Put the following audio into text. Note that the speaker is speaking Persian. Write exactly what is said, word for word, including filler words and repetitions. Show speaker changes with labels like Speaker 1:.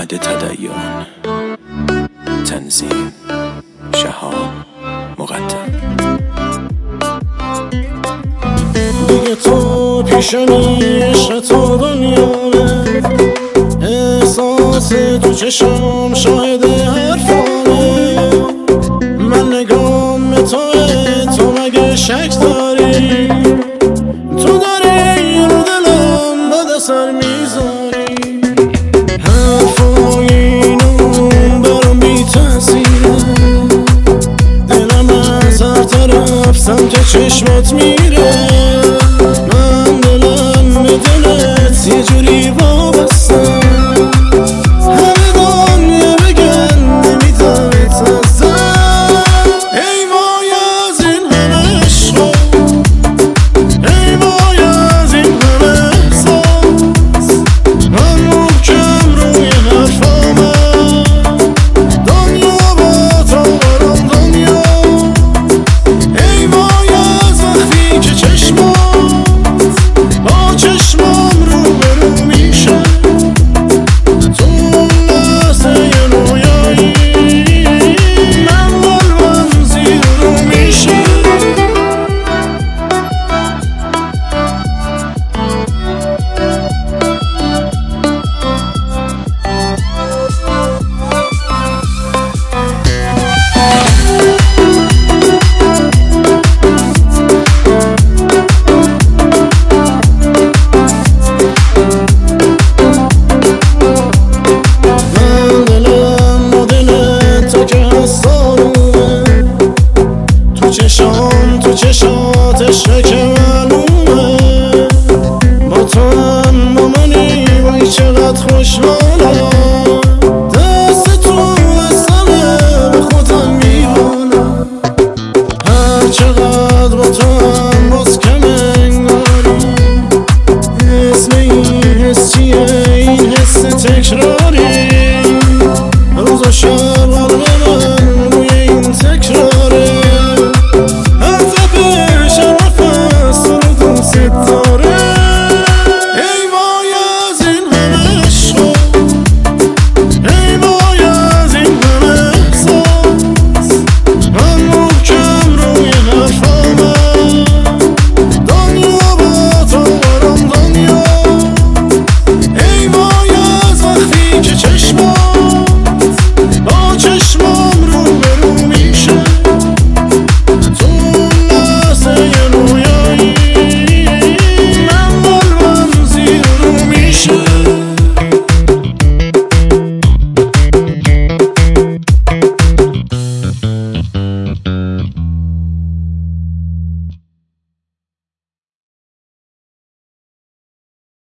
Speaker 1: معهد تدین. تنظیم شهاب مقدم.
Speaker 2: دیگه تو پیشمی عشق تو دنیانه، احساس تو چشم شاهد حرفانه. من نگام به توه، تو مگه شک داری؟ تو داری رو دلم بد اثر میذاری. حرفای اینون برام بی تأثیره، دلم از هر طرف سمت چشمات میره. من دلم به دلت یه جوری وابسته، همه دنیا بگن نمیدارت ازم. ای وای از این همه عشق، ای وای از این همه احساس. من محکم روی حرفامه، دنیا با تو برام دنیا. ای وای از وقتی که چشمات با چشمام رو به رو میشه، تو لحظه رویایی من قلبم زیر رو میشه. چشام تو چشات عشق که معلومه، با تو هم با منی وای چقدر خوشحالم.